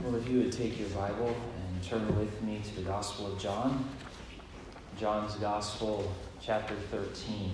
Well, if you would take your Bible and turn with me to the Gospel of John, John's Gospel, chapter 13.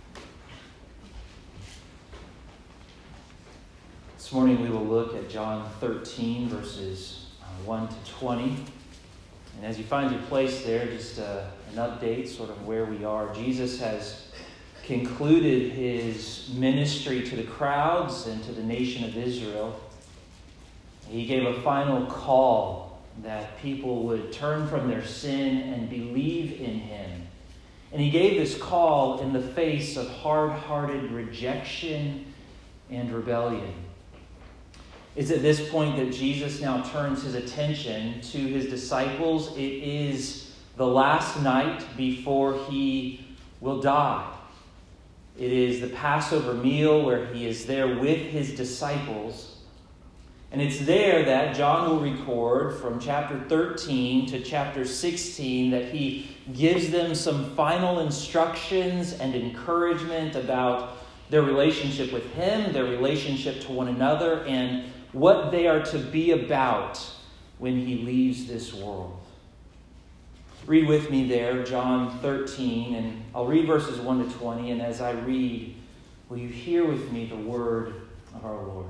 This morning we will look at John 13, verses 1 to 20. And as you find your place there, just an update, sort of where we are. Jesus has concluded his ministry to the crowds and to the nation of Israel. He gave a final call that people would turn from their sin and believe in him. And he gave this call in the face of hard-hearted rejection and rebellion. It's at this point that Jesus now turns his attention to his disciples. It is the last night before he will die. It is the Passover meal where he is there with his disciples. And it's there that John will record from chapter 13 to chapter 16 that he gives them some final instructions and encouragement about their relationship with him, their relationship to one another, and what they are to be about when he leaves this world. Read with me there, John 13, and I'll read verses 1 to 20, and as I read, will you hear with me the word of our Lord?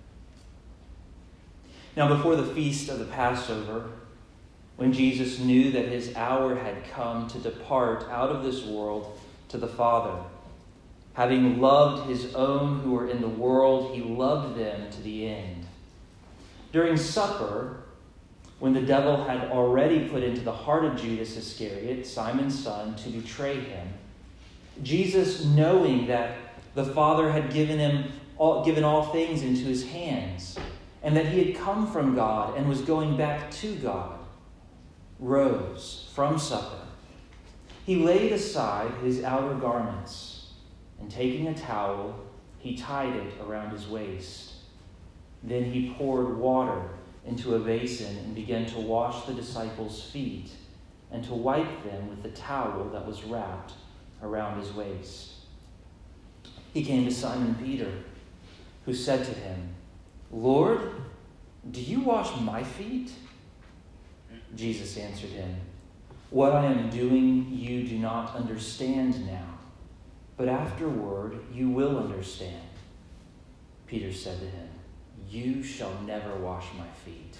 Now, before the feast of the Passover, when Jesus knew that his hour had come to depart out of this world to the Father, having loved his own who were in the world, he loved them to the end. During supper, when the devil had already put into the heart of Judas Iscariot, Simon's son, to betray him, Jesus, knowing that the Father had given all things into his hands, and that he had come from God and was going back to God, rose from supper. He laid aside his outer garments, and taking a towel, he tied it around his waist. Then he poured water into a basin and began to wash the disciples' feet and to wipe them with the towel that was wrapped around his waist. He came to Simon Peter, who said to him, "Lord, do you wash my feet?" Jesus answered him, "What I am doing you do not understand now, but afterward you will understand." Peter said to him, "You shall never wash my feet."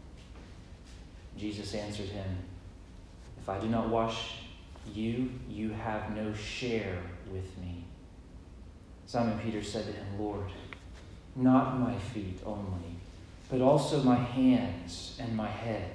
Jesus answered him, "If I do not wash you, you have no share with me." Simon Peter said to him, "Lord, not my feet only, but also my hands and my head."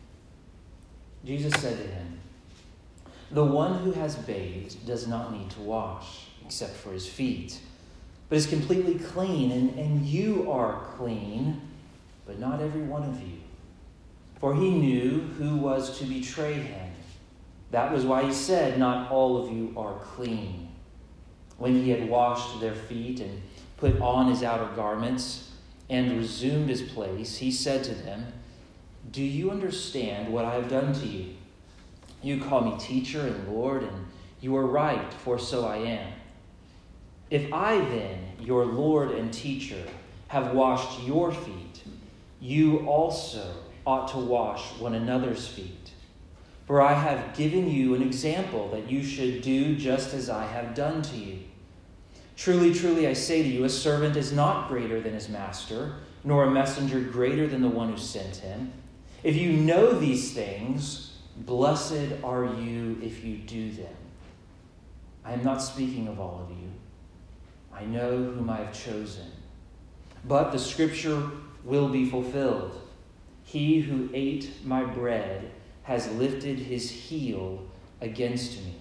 Jesus said to him, "The one who has bathed does not need to wash, except for his feet, but is completely clean, and you are clean, but not every one of you." For he knew who was to betray him. That was why he said, "Not all of you are clean." When he had washed their feet and put on his outer garments and resumed his place, he said to them, "Do you understand what I have done to you? You call me teacher and Lord, and you are right, for so I am. If I then, your Lord and teacher, have washed your feet, you also ought to wash one another's feet. For I have given you an example that you should do just as I have done to you. Truly, truly, I say to you, a servant is not greater than his master, nor a messenger greater than the one who sent him. If you know these things, blessed are you if you do them. I am not speaking of all of you. I know whom I have chosen. But the scripture will be fulfilled. He who ate my bread has lifted his heel against me.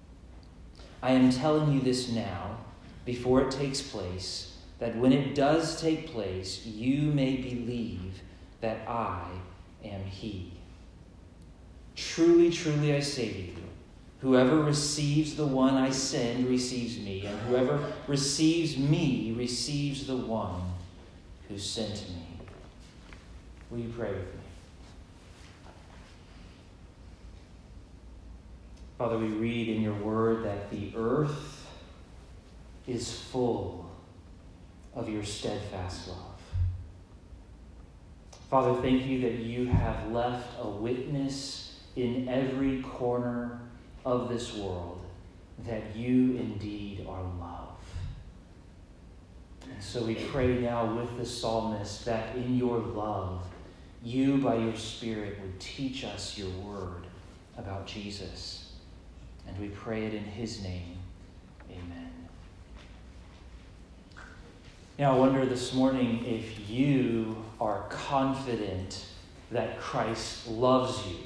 I am telling you this now, before it takes place, that when it does take place, you may believe that I am he. Truly, truly, I say to you, whoever receives the one I send receives me, and whoever receives me receives the one who sent me." Will you pray with me? Father, we read in your word that the earth is full of your steadfast love. Father, thank you that you have left a witness in every corner of this world that you indeed are love. And so we pray now with the psalmist that in your love, you by your Spirit would teach us your word about Jesus. And we pray it in his name. Amen. Now I wonder this morning if you are confident that Christ loves you.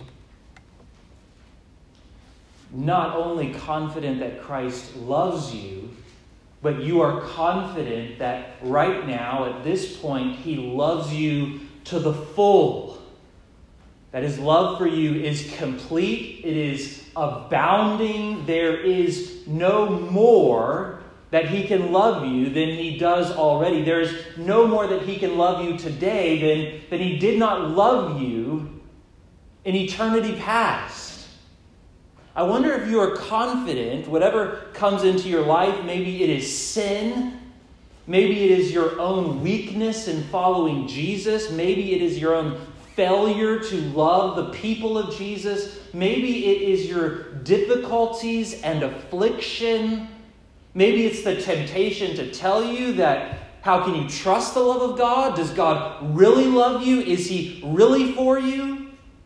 Not only confident that Christ loves you, but you are confident that right now, at this point, he loves you to the full. That his love for you is complete. It is abounding. There is no more that he can love you than he does already. There is no more that he can love you today than he did not love you in eternity past. I wonder if you are confident, whatever comes into your life, maybe it is sin, maybe it is your own weakness in following Jesus, maybe it is your own failure to love the people of Jesus, maybe it is your difficulties and affliction, maybe it's the temptation to tell you that how can you trust the love of God? Does God really love you? Is he really for you?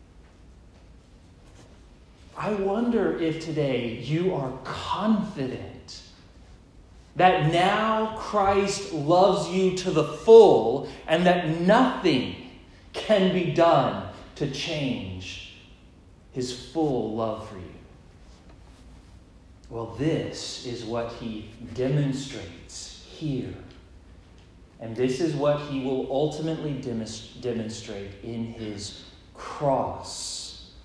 I wonder if today you are confident that now Christ loves you to the full and that nothing can be done to change his full love for you. Well, this is what he demonstrates here. And this is what he will ultimately demonstrate in his cross.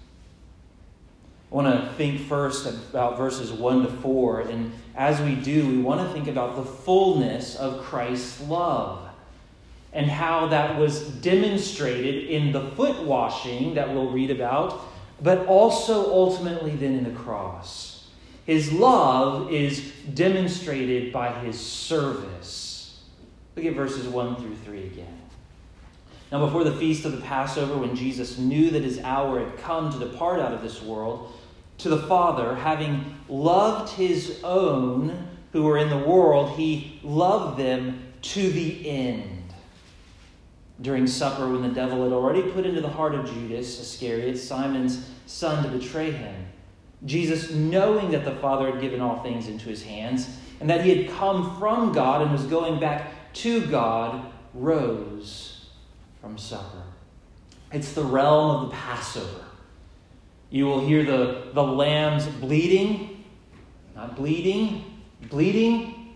I want to think first about verses 1 to 4. And as we do, we want to think about the fullness of Christ's love and how that was demonstrated in the foot washing that we'll read about, but also ultimately then in the cross. His love is demonstrated by his service. Look at verses 1 through 3 again. Now, before the feast of the Passover, when Jesus knew that his hour had come to depart out of this world to the Father, having loved his own who were in the world, he loved them to the end. During supper, when the devil had already put into the heart of Judas Iscariot, Simon's son, to betray him, Jesus, knowing that the Father had given all things into his hands, and that he had come from God and was going back to God, rose from supper. It's the realm of the Passover. You will hear the lambs bleating, not bleeding, bleating.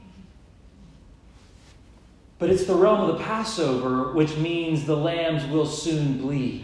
But it's the realm of the Passover, which means the lambs will soon bleed.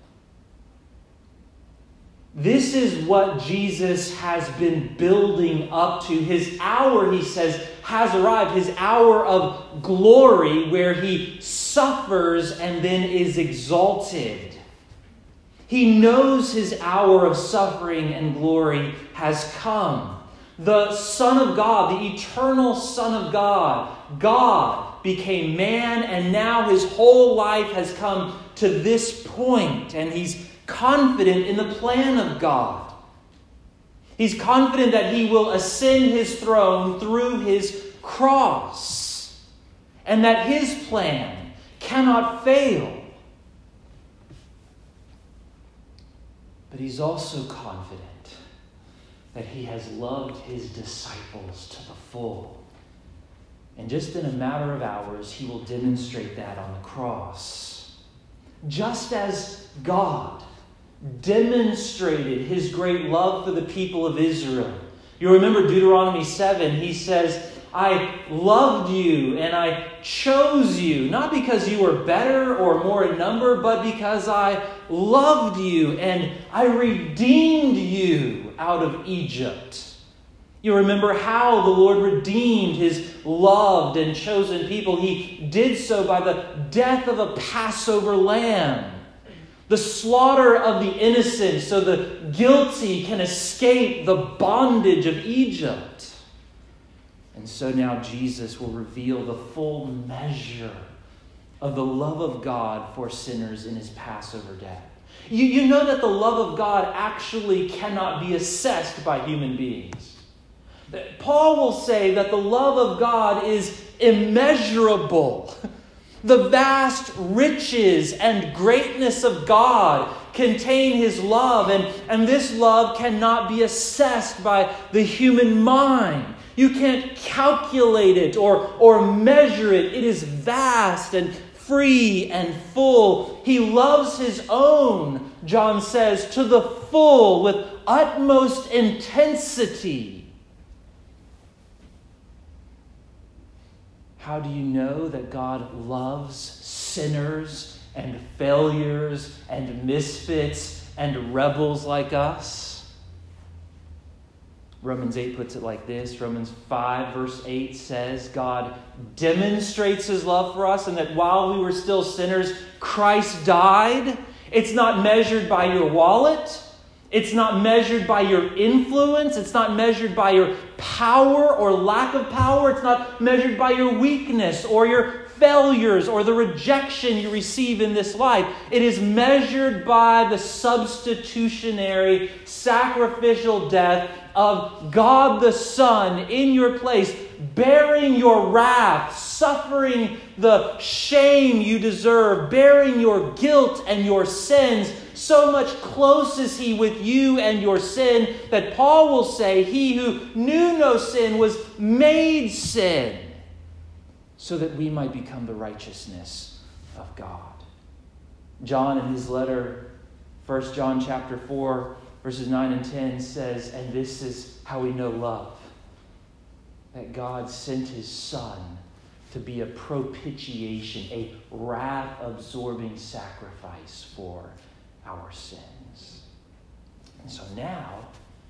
This is what Jesus has been building up to. His hour, he says, has arrived. His hour of glory where he suffers and then is exalted. He knows his hour of suffering and glory has come. The Son of God, the eternal Son of God, God became man, and now his whole life has come to this point, and he's confident in the plan of God. He's confident that he will ascend his throne through his cross, and that his plan cannot fail. But he's also confident that he has loved his disciples to the full. And just in a matter of hours, he will demonstrate that on the cross. Just as God demonstrated his great love for the people of Israel. You remember Deuteronomy 7, he says, I loved you and I chose you, not because you were better or more in number, but because I loved you and I redeemed you out of Egypt. You remember how the Lord redeemed his loved and chosen people. He did so by the death of a Passover lamb, the slaughter of the innocent so the guilty can escape the bondage of Egypt. And so now Jesus will reveal the full measure of the love of God for sinners in his Passover death. You know that the love of God actually cannot be assessed by human beings. Paul will say that the love of God is immeasurable. The vast riches and greatness of God contain his love, and this love cannot be assessed by the human mind. You can't calculate it or measure it. It is vast and free and full. He loves his own, John says, to the full with utmost intensity. How do you know that God loves sinners and failures and misfits and rebels like us? Romans 8 puts it like this. Romans 5 verse 8 says, God demonstrates his love for us, and that while we were still sinners, Christ died. It's not measured by your wallet. It's not measured by your influence. It's not measured by your power or lack of power. It's not measured by your weakness or your failures or the rejection you receive in this life. It is measured by the substitutionary, sacrificial death of God the Son in your place, bearing your wrath, suffering the shame you deserve, bearing your guilt and your sins. So much close is he with you and your sin that Paul will say, he who knew no sin was made sin so that we might become the righteousness of God. John in his letter, 1 John chapter 4, verses 9 and 10 says, and this is how we know love, that God sent his Son to be a propitiation, a wrath-absorbing sacrifice for our sins. And so now,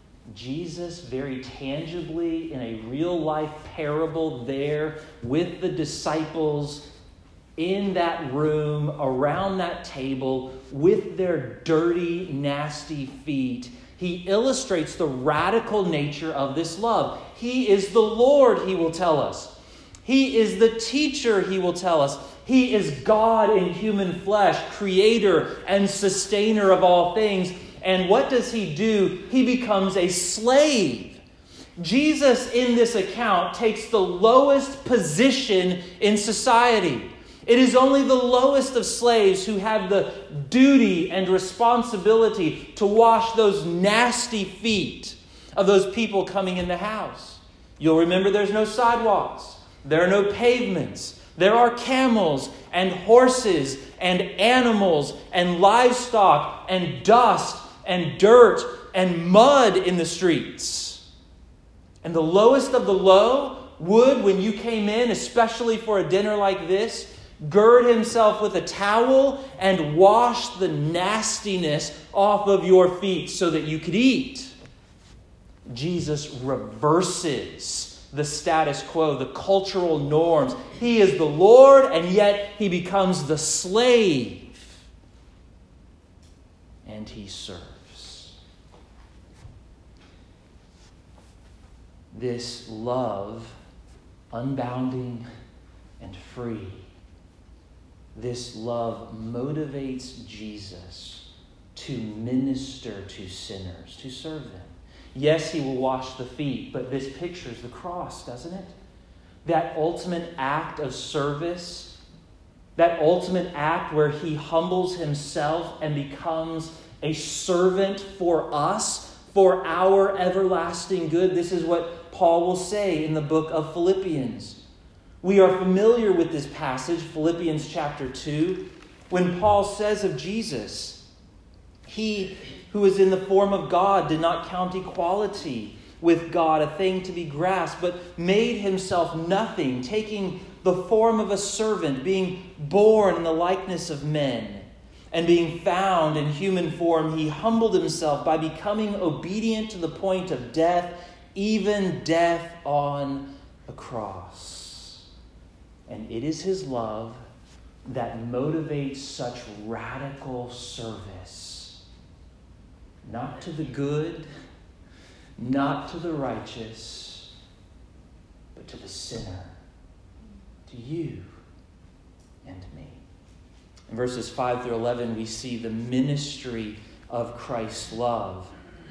Jesus very tangibly, in a real-life parable there with the disciples in that room, around that table, with their dirty, nasty feet, he illustrates the radical nature of this love. He is the Lord, he will tell us. He is the teacher, he will tell us. He is God in human flesh, creator and sustainer of all things. And what does he do? He becomes a slave. Jesus, in this account, takes the lowest position in society. It is only the lowest of slaves who have the duty and responsibility to wash those nasty feet of those people coming in the house. You'll remember there's no sidewalks. There are no pavements. There are camels and horses and animals and livestock and dust and dirt and mud in the streets. And the lowest of the low would, when you came in, especially for a dinner like this, gird himself with a towel and wash the nastiness off of your feet so that you could eat. Jesus reverses the status quo, the cultural norms. He is the Lord, and yet he becomes the slave. And he serves. This love, unbounding and free, this love motivates Jesus to minister to sinners, to serve them. Yes, he will wash the feet, but this pictures the cross, doesn't it? That ultimate act of service, that ultimate act where he humbles himself and becomes a servant for us, for our everlasting good. This is what Paul will say in the book of Philippians. We are familiar with this passage, Philippians chapter 2, when Paul says of Jesus, he who is in the form of God did not count equality with God a thing to be grasped, but made himself nothing, taking the form of a servant, being born in the likeness of men, and being found in human form, he humbled himself by becoming obedient to the point of death, even death on a cross. And it is his love that motivates such radical service. Not to the good, not to the righteous, but to the sinner, to you and me. In verses 5 through 11, we see the ministry of Christ's love.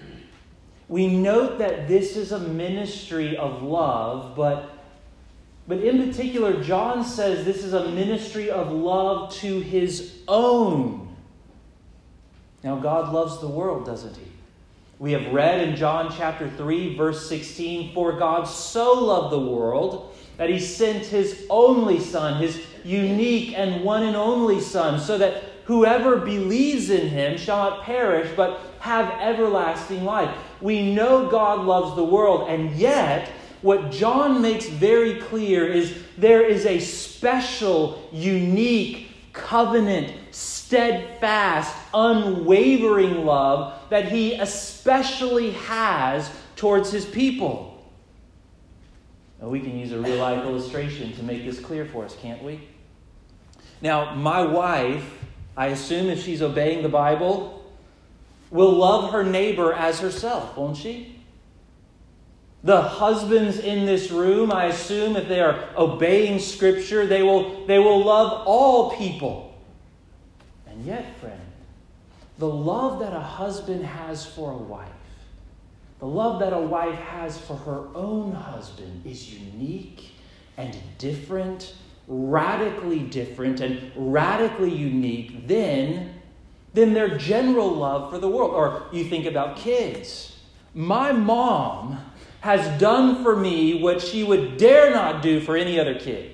We note that this is a ministry of love, but in particular, John says this is a ministry of love to his own. Now, God loves the world, doesn't he? We have read in John chapter 3, verse 16, "For God so loved the world that he sent his only Son, his unique and one and only Son, so that whoever believes in him shall not perish, but have everlasting life." We know God loves the world, and yet what John makes very clear is there is a special, unique, covenant, steadfast, unwavering love that he especially has towards his people. Now, we can use a real-life illustration to make this clear for us, can't we? Now, my wife, I assume if she's obeying the Bible, will love her neighbor as herself, won't she? The husbands in this room, I assume, if they are obeying Scripture, they will love all people. And yet, friend, the love that a husband has for a wife, the love that a wife has for her own husband is unique and different, radically different and radically unique than their general love for the world. Or you think about kids. My mom has done for me what she would dare not do for any other kid.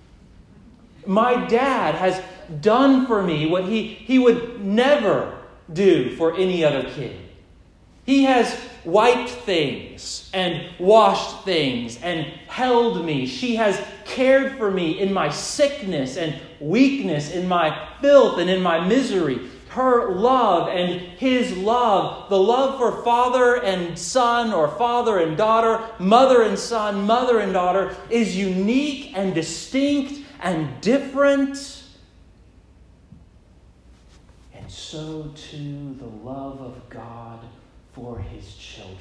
My dad has done for me what he would never do for any other kid. He has wiped things and washed things and held me. She has cared for me in my sickness and weakness, in my filth and in my misery. Her love and his love, the love for father and son or father and daughter, mother and son, mother and daughter, is unique and distinct and different. And so too the love of God for his children.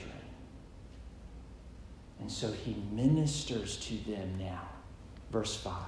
And so he ministers to them now. Verse 5.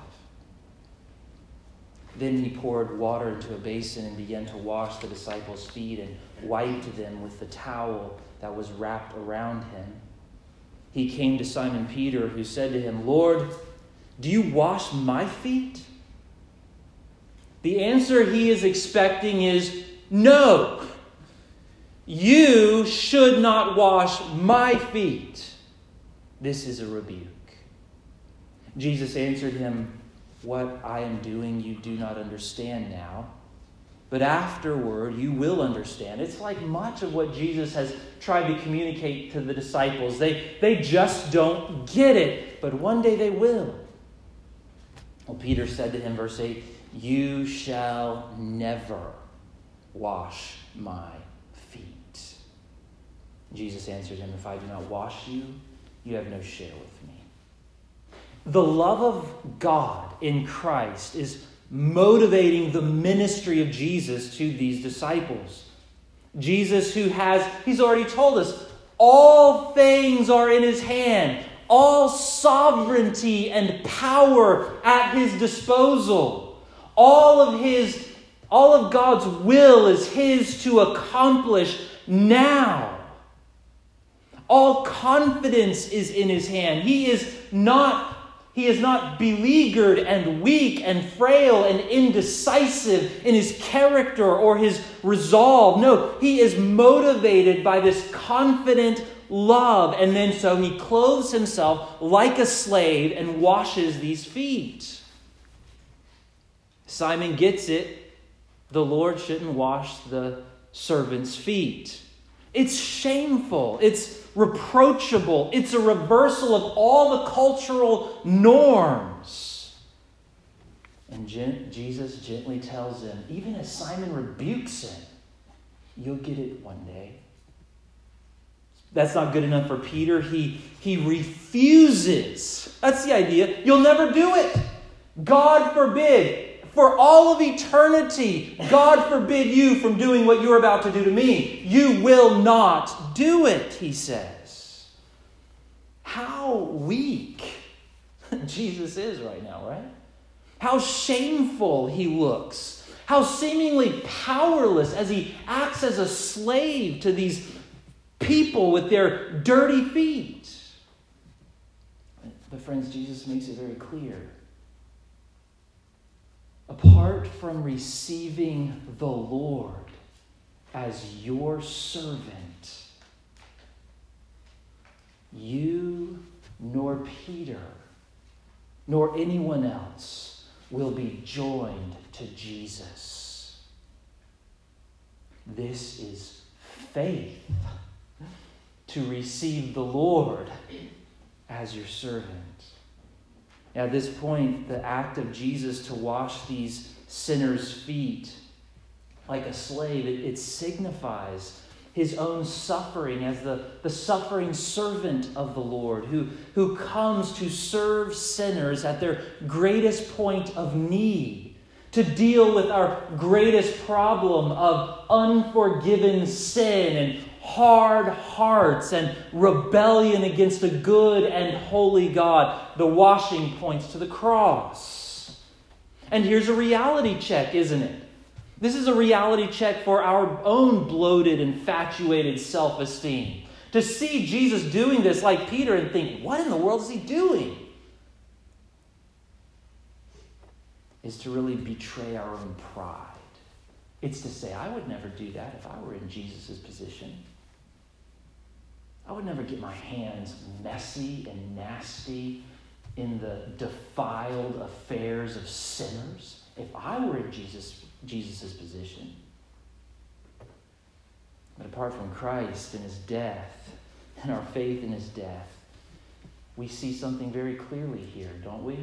Then he poured water into a basin and began to wash the disciples' feet and wiped them with the towel that was wrapped around him. He came to Simon Peter, who said to him, "Lord, do you wash my feet?" The answer he is expecting is no. You should not wash my feet. This is a rebuke. Jesus answered him, "What I am doing you do not understand now, but afterward you will understand." It's like much of what Jesus has tried to communicate to the disciples. They just don't get it, but one day they will. Well, Peter said to him, verse 8, "You shall never wash my feet." Jesus answered him, "If I do not wash you, you have no share with me." The love of God in Christ is motivating the ministry of Jesus to these disciples. Jesus he's already told us, all things are in his hand. All sovereignty and power at his disposal. All of God's will is his to accomplish now. All confidence is in his hand. He is not beleaguered and weak and frail and indecisive in his character or his resolve. No, he is motivated by this confident love. And then so he clothes himself like a slave and washes these feet. Simon gets it. The Lord shouldn't wash the servant's feet. It's shameful. It's reproachable. It's a reversal of all the cultural norms. And Jesus gently tells him, even as Simon rebukes him, you'll get it one day. That's not good enough for Peter. He refuses. That's the idea. You'll never do it. God forbid. For all of eternity, God forbid you from doing what you're about to do to me. You will not do it, he says. How weak Jesus is right now, right? How shameful he looks. how seemingly powerless as he acts as a slave to these people with their dirty feet. But friends, Jesus makes it very clear. Apart from receiving the Lord as your servant, you nor Peter nor anyone else will be joined to Jesus. This is faith, to receive the Lord as your servant. At this point, the act of Jesus to wash these sinners' feet like a slave, it signifies his own suffering as the suffering servant of the Lord who comes to serve sinners at their greatest point of need, to deal with our greatest problem of unforgiven sin and hard hearts and rebellion against a good and holy God. The washing points to the cross. And here's a reality check, isn't it? This is a reality check for our own bloated, infatuated self-esteem. To see Jesus doing this like Peter and think, what in the world is he doing? Is to really betray our own pride. It's to say, I would never do that if I were in Jesus' position. I would never get my hands messy and nasty in the defiled affairs of sinners if I were in Jesus' position. But apart from Christ and his death and our faith in his death, we see something very clearly here, don't we?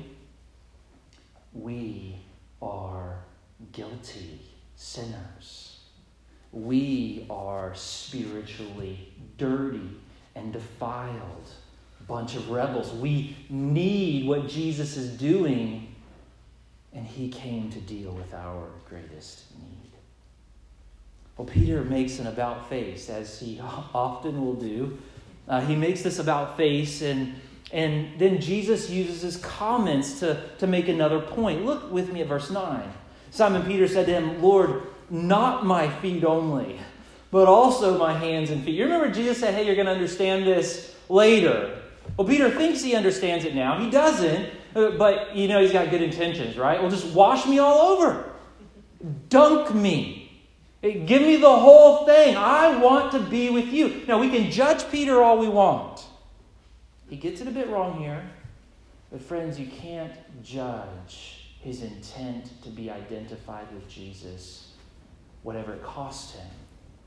We are guilty sinners. We are spiritually dirty and defiled bunch of rebels. We need what Jesus is doing, and he came to deal with our greatest need. Well, Peter makes an about face, as he often will do. He makes this about face, and then Jesus uses his comments to make another point. Look with me at verse 9. Simon Peter said to him, Lord, not my feet only, but also my hands and feet. You remember Jesus said, hey, you're going to understand this later. Well, Peter thinks he understands it now. He doesn't, but he's got good intentions, right? Well, just wash me all over. Dunk me. Give me the whole thing. I want to be with you. Now, we can judge Peter all we want. He gets it a bit wrong here. But friends, you can't judge his intent to be identified with Jesus, whatever it cost him.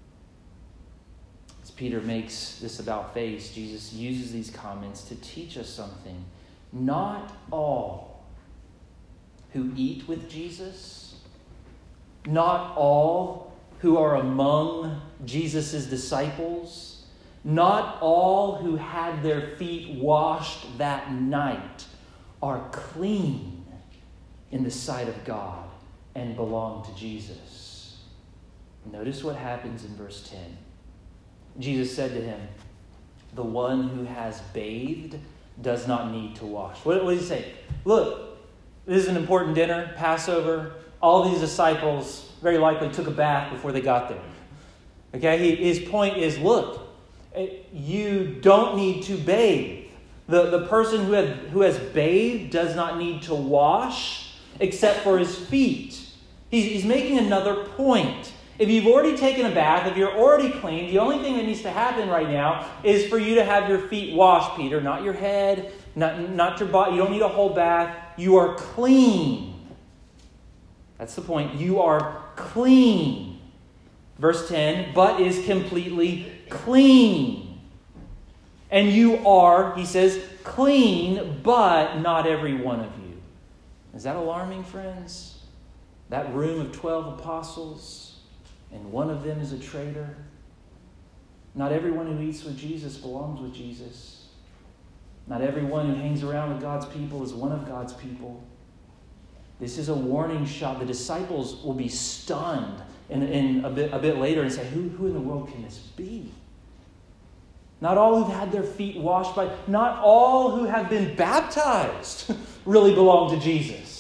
As Peter makes this about face, Jesus uses these comments to teach us something. Not all who eat with Jesus, not all who are among Jesus' disciples, not all who had their feet washed that night are clean in the sight of God and belong to Jesus. Notice what happens in verse 10. Jesus said to him, the one who has bathed does not need to wash. What does he say? Look, this is an important dinner, Passover. All these disciples very likely took a bath before they got there. Okay, his point is, look, you don't need to bathe. The person who has bathed does not need to wash except for his feet. He's making another point. If you've already taken a bath, if you're already clean, the only thing that needs to happen right now is for you to have your feet washed, Peter. Not your head, not your body. You don't need a whole bath. You are clean. That's the point. You are clean. Verse 10, but is completely clean. And you are, he says, clean, but not every one of you. Is that alarming, friends? That room of 12 apostles, and one of them is a traitor. Not everyone who eats with Jesus belongs with Jesus. Not everyone who hangs around with God's people is one of God's people. This is a warning shot. The disciples will be stunned in a bit later and say, who in the world can this be? Not all who've had their feet washed not all who have been baptized really belong to Jesus.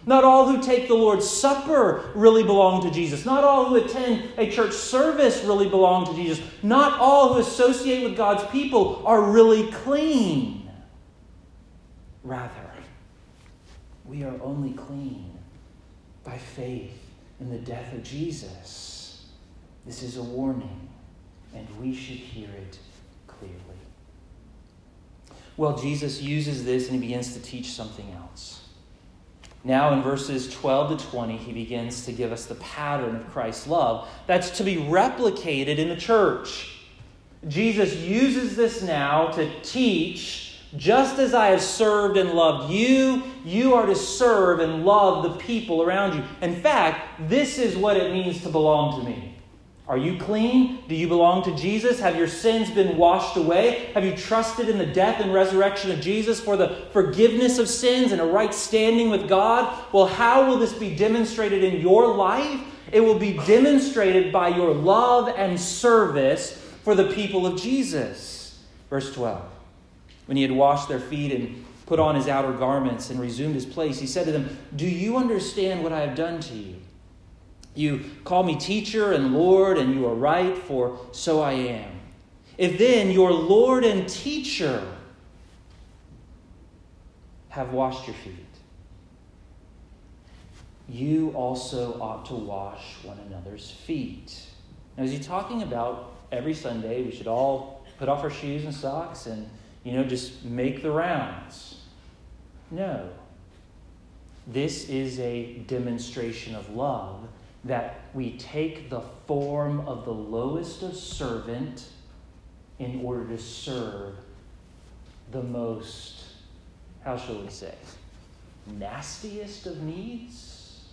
Not all who take the Lord's Supper really belong to Jesus. Not all who attend a church service really belong to Jesus. Not all who associate with God's people are really clean. Rather, we are only clean by faith in the death of Jesus. This is a warning, and we should hear it clearly. Well, Jesus uses this and he begins to teach something else. Now in verses 12 to 20, he begins to give us the pattern of Christ's love that's to be replicated in the church. Jesus uses this now to teach, just as I have served and loved you, you are to serve and love the people around you. In fact, this is what it means to belong to me. Are you clean? Do you belong to Jesus? Have your sins been washed away? Have you trusted in the death and resurrection of Jesus for the forgiveness of sins and a right standing with God? Well, how will this be demonstrated in your life? It will be demonstrated by your love and service for the people of Jesus. Verse 12. When he had washed their feet and put on his outer garments and resumed his place, he said to them, "Do you understand what I have done to you? You call me teacher and Lord, and you are right, for so I am. If then your Lord and teacher have washed your feet, you also ought to wash one another's feet." Now, is he talking about every Sunday we should all put off our shoes and socks and, just make the rounds? No. This is a demonstration of love, that we take the form of the lowest of servant in order to serve the most, how shall we say, nastiest of needs.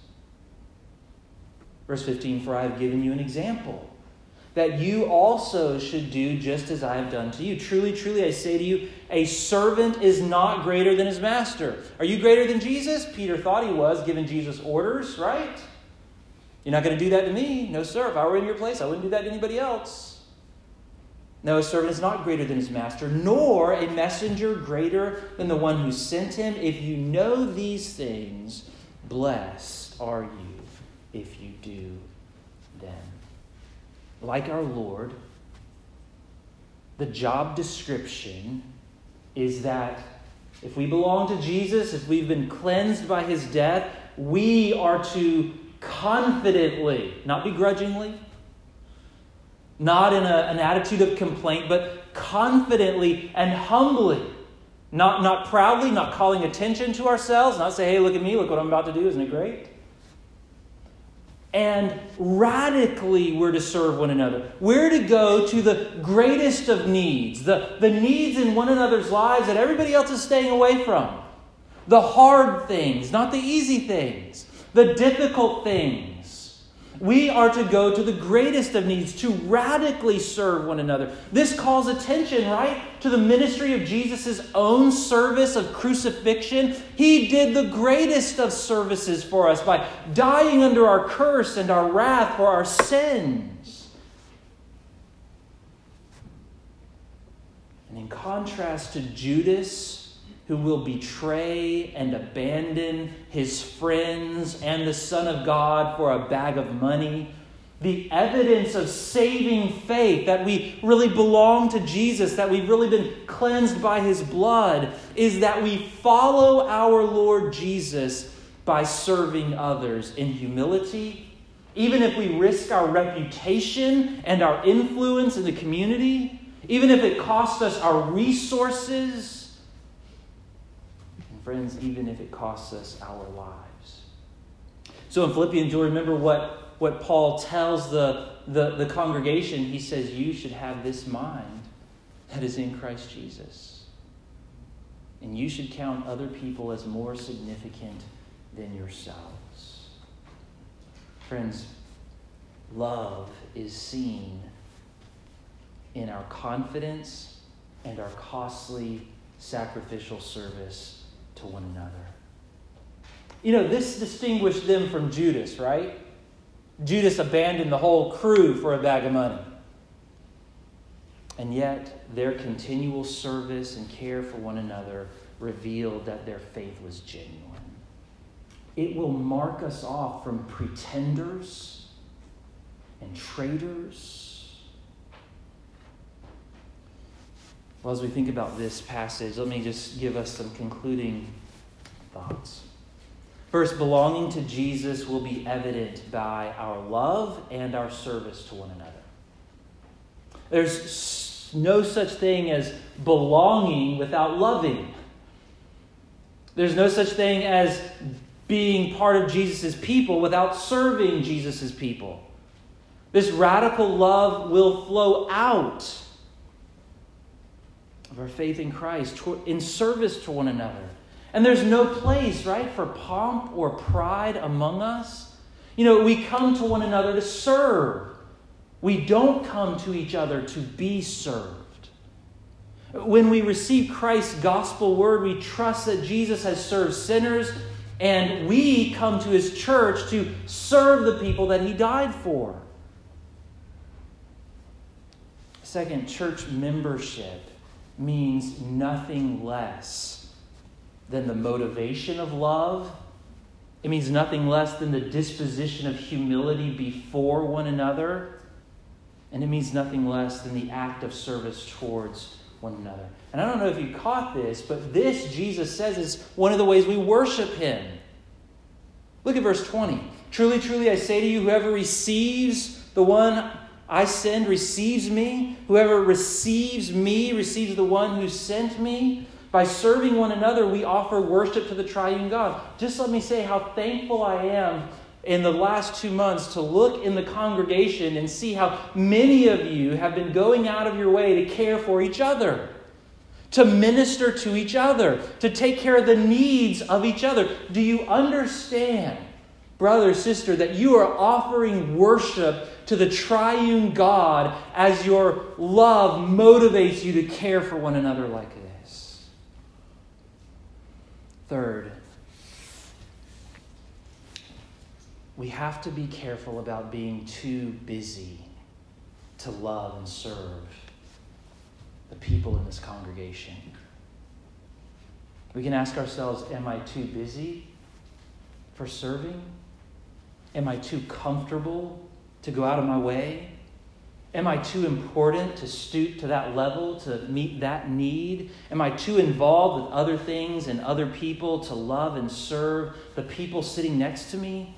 Verse 15, "For I have given you an example, that you also should do just as I have done to you. Truly, truly, I say to you, a servant is not greater than his master." Are you greater than Jesus? Peter thought he was, giving Jesus orders, right? "You're not going to do that to me." "No, sir. If I were in your place, I wouldn't do that to anybody else." No, a servant is not greater than his master, nor a messenger greater than the one who sent him. If you know these things, blessed are you if you do them. Like our Lord, the job description is that if we belong to Jesus, if we've been cleansed by his death, we are to confidently, not begrudgingly, not in an attitude of complaint, but confidently and humbly, not proudly, not calling attention to ourselves, not say, "Hey, look at me, look what I'm about to do, isn't it great?" And radically, we're to serve one another. We're to go to the greatest of needs, the needs in one another's lives that everybody else is staying away from. The hard things, not the easy things. The difficult things. We are to go to the greatest of needs, to radically serve one another. This calls attention, right, to the ministry of Jesus' own service of crucifixion. He did the greatest of services for us by dying under our curse and our wrath for our sins. And in contrast to Judas, who will betray and abandon his friends and the Son of God for a bag of money, the evidence of saving faith, that we really belong to Jesus, that we've really been cleansed by his blood, is that we follow our Lord Jesus by serving others in humility, even if we risk our reputation and our influence in the community, even if it costs us our resources, friends, even if it costs us our lives. So in Philippians, you'll remember what Paul tells the congregation. He says, you should have this mind that is in Christ Jesus. And you should count other people as more significant than yourselves. Friends, love is seen in our confidence and our costly sacrificial service to one another. This distinguished them from Judas, right? Judas abandoned the whole crew for a bag of money. And yet, their continual service and care for one another revealed that their faith was genuine. it will mark us off from pretenders and traitors. Well, as we think about this passage, let me just give us some concluding thoughts. First, belonging to Jesus will be evident by our love and our service to one another. There's no such thing as belonging without loving. There's no such thing as being part of Jesus' people without serving Jesus' people. This radical love will flow out of our faith in Christ in service to one another. And there's no place, right, for pomp or pride among us. We come to one another to serve. We don't come to each other to be served. When we receive Christ's gospel word, we trust that Jesus has served sinners, and we come to his church to serve the people that he died for. Second, church membership means nothing less than the motivation of love. It means nothing less than the disposition of humility before one another. And it means nothing less than the act of service towards one another. And I don't know if you caught this, but this, Jesus says, is one of the ways we worship him. Look at verse 20. Truly, truly, I say to you, whoever receives the one I send receives me. Whoever receives me receives the one who sent me. By serving one another, we offer worship to the triune God. Just let me say how thankful I am in the last 2 months to look in the congregation and see how many of you have been going out of your way to care for each other, to minister to each other, to take care of the needs of each other. Do you understand, brother, sister, that you are offering worship to the triune God as your love motivates you to care for one another like this? Third, we have to be careful about being too busy to love and serve the people in this congregation. We can ask ourselves, am I too busy for serving? Am I too comfortable to go out of my way? Am I too important to stoop to that level to meet that need? Am I too involved with other things and other people to love and serve the people sitting next to me?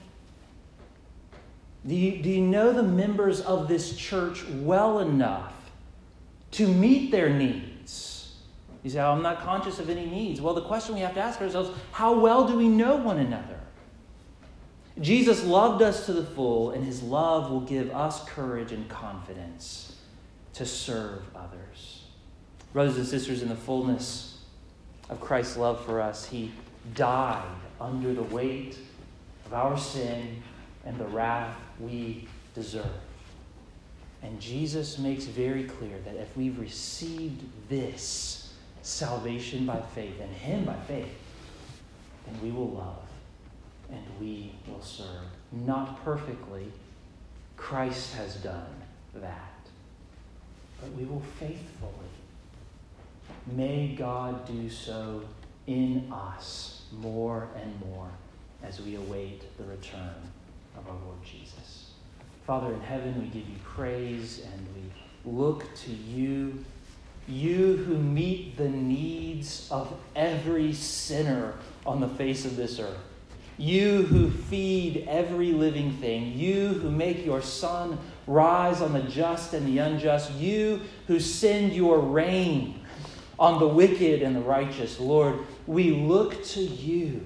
Do you know the members of this church well enough to meet their needs? You say, I'm not conscious of any needs. Well, the question we have to ask ourselves, how well do we know one another? Jesus loved us to the full, and his love will give us courage and confidence to serve others. Brothers and sisters, in the fullness of Christ's love for us, he died under the weight of our sin and the wrath we deserve. And Jesus makes very clear that if we've received this salvation by faith and him by faith, then we will love and we will serve. Not perfectly. Christ has done that. But we will faithfully. May God do so in us more and more as we await the return of our Lord Jesus. Father in heaven, we give you praise and we look to you, you who meet the needs of every sinner on the face of this earth. You who feed every living thing. You who make your sun rise on the just and the unjust. You who send your rain on the wicked and the righteous. Lord, we look to you.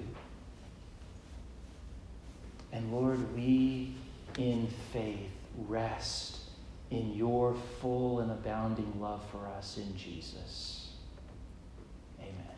And Lord, we in faith rest in your full and abounding love for us in Jesus. Amen.